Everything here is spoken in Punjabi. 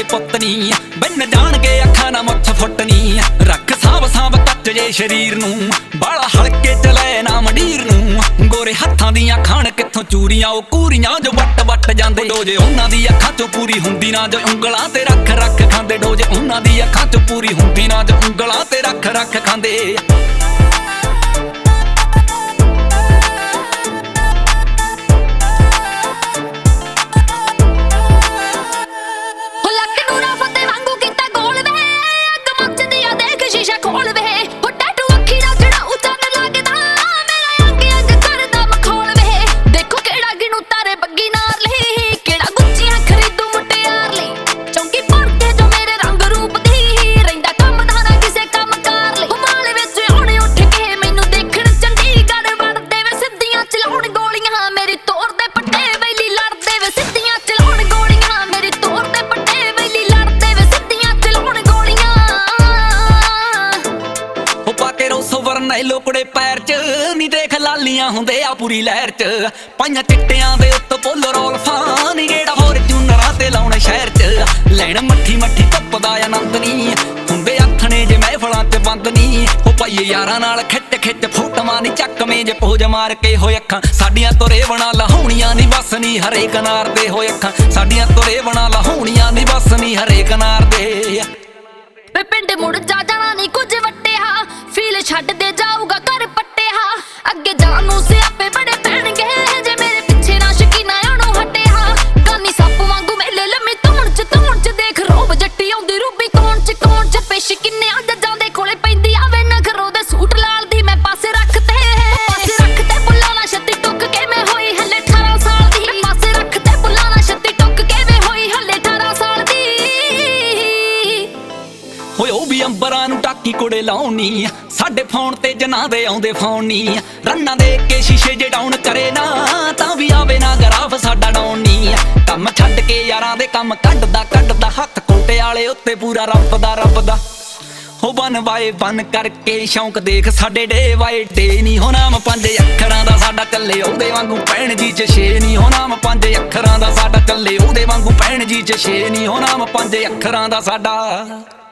ਪੁੱਤ ਨੀ ਬੰਨ ਜਾਣ ਕੇ ਅੱਖਾਂ ਨਾ ਮੁੱਛ ਫੁੱਟਨੀ ਰੱਖ ਸਾਂਭ ਸਾਂਭ ਕੱਚ ਜੇ ਸ਼ਰੀਰ ਨੂੰ ਬਾਲਾ ਹਲਕੇ ਚ ਲੈ ਨਾ ਮੰਡੀਰ ਨੂੰ ਗੋਰੇ ਹੱਥਾਂ ਦੀਆਂ ਖਾਣ ਕਿੱਥੋਂ ਚੂਰੀਆਂ ਉਹ ਕੂਰੀਆਂ ਜੋ ਵੱਟ ਜਾਂਦੇ ਡੋਜੇ ਉਹਨਾਂ ਦੀ ਅੱਖਾਂ ਚੋਂ ਪੂਰੀ ਹੁੰਦੀ ਨਾ ਜੋ ਉਂਗਲਾਂ ਤੇ ਰੱਖ ਰੱਖ ਖਾਂਦੇ ਡੋਜੇ ਉਹਨਾਂ ਦੀ ਅੱਖਾਂ ਚੋਂ ਪੂਰੀ ਹੁੰਦੀ ਨਾ ਜੋ ਉਂਗਲਾਂ ਤੇ ਰੱਖ ਰੱਖ ਖਾਂਦੇ ਲੋਕੜੇ ਪੈਰ ਚ ਨੀ ਦੇਖ ਲਾਲੀਆਂ ਹੁੰਦੇ ਆ ਪੂਰੀ ਲਹਿਰ ਚ ਪਾਈਆਂ ਚਿੱਟਿਆਂ ਦੇ ਉੱਤੇ ਪੋਲੋ ਰੋਲਫਾਂ ਨੀ ਗੇੜਾ ਹੋਰ ਚੂਨਰਾਂ ਤੇ ਲਾਉਣੇ ਸ਼ਹਿਰ ਚ ਲੈਣ ਮੱਠੀ ਮੱਠੀ ਧੁੱਪ ਦਾ ਆਨੰਦ ਨੀ ਹੁੰਦੇ ਆਥਣੇ ਜੇ ਮਹਿਫਲਾਂ ਤੇ ਬੰਦ ਨੀ ਉਹ ਪਾਈਏ ਯਾਰਾਂ ਨਾਲ ਖਿੱਚ ਖਿੱਚ ਫੋਟੋਆਂ ਨੀ ਚੱਕਵੇਂ ਜੇ ਪੋਜ ਮਾਰ ਕੇ ਹੋਏ ਅੱਖਾਂ ਸਾਡੀਆਂ ਤੁਰੇ ਬਣਾ ਲਹਾਉਣੀਆਂ ਨੀ ਬਸ ਨੀ ਹਰੇਕ ਨਾਰ ਦੇ ਹੋਏ ਅੱਖਾਂ ਸਾਡੀਆਂ ਤੁਰੇ ਬਣਾ ਲਹਾਉਣੀਆਂ ਨੀ ਬਸ ਨੀ ਹਰੇਕ ਨਾਰ ਦੇ ਵੇ ਪਿੰਡ ਮੁੜ ਜਾ ਜਾਣਾ ਨੀ ਕੁਝ ਵੱਟਿਆ ਫੀਲ ਛੱਡ ਦੇ ਜਾਊਗਾ ਘਰ ਪੱਟਿਆ ਅੱਗੇ ਜਾਣ ਨੂੰ ਸਿਆਪੇ ਬੜੇ ਪੈਣਗੇ ਜੇ ਮੇਰੇ ਪਿੱਛੇ ਨਾ ਸ਼ਕੀਨਾ ਉਹਨੂੰ ਹਟਿਆ ਗਾਨੀ ਸੱਪ ਵਾਂਗੂ ਮੇਲੇ ਲੰਮੀ ਧੌਣ ਚ ਦੇਖ ਰੋਬ ਜੱਟੀ ਆਉਂਦੀ ਰੂਬੀ ਕੌਣ ਚ ਪੇਸ਼ ਕਿੰਨੇ ਜੱਜਾਂ ਦੇ ਕੋਲੇ ਪੈਂਦੀ ਆਵੇ ਨਖਰੋ ਦੇ ਸੂਟ ਲਾਲ ਦੀ ਮੈਂ ਪਾਸੇ ਰੱਖਤੇ ਬੁੱਲਾਂ ਨਾਲ ਛੱਤੀ ਟੁੱਕ ਕੇ ਮੈਂ ਹੋਈ ਹਲੇ 18 ਸਾਲ ਦੀ ਪਾਸੇ ਰੱਖਤੇ ਬੁੱਲਾਂ ਨਾਲ ਛੱਤੀ ਟੁੱਕ ਕੇ ਮੈਂ ਹੋਈ ਹਲੇ 18 ਸਾਲ ਦੀ ਹੋਏ ਉਹ ਵੀ ਅੰਬਰਾਂ ਨੂੰ ਟਾਕੀ ਕੁੜੇ ਲਾਉਣੀ ਸਾਡੇ ਫੋਨ ਤੇ ਜਨਾਂ ਦੇ ਆਉਂਦੇ ਫੋਨ ਨੀ ਰੰਨਾਂ ਦੇ ਕੇ ਸ਼ੀਸ਼ੇ ਜੇ ਡਾਊਨ ਕਰੇ ਨਾ ਤਾਂ ਵੀ ਆਵੇ ਨਾ ਗਰਾਫ ਸਾਡਾ ਡਾਊਨ ਨੀ ਕੰਮ ਛੱਡ ਕੇ ਯਾਰਾਂ ਦੇ ਕੰਮ ਕੱਢਦਾ ਹੱਥ ਕੋਟੇ ਵਾਲੇ ਉੱਤੇ ਪੂਰਾ ਰੱਬ ਦਾ ਹੋ ਬਨ ਵਾਏ ਬਨ ਕਰਕੇ ਸ਼ੌਂਕ ਦੇਖ ਸਾਡੇ ਡੇ ਵਾਏ ਡੇ ਨੀ ਹੋ ਨਾਮ 5 ਅੱਖਰਾਂ ਦਾ ਸਾਡਾ ਚੱਲੇ ਉਹਦੇ ਵਾਂਗੂ ਪੈਣ ਜੀ ਚ 6 ਨੀ ਹੋ ਨਾਮ 5 ਅੱਖਰਾਂ ਦਾ ਸਾਡਾ ਚੱਲੇ ਉਹਦੇ ਵਾਂਗੂ ਪੈਣ ਜੀ ਚ 6 ਨੀ ਹੋ ਨਾਮ 5 ਅੱਖਰਾਂ ਦਾ ਸਾਡਾ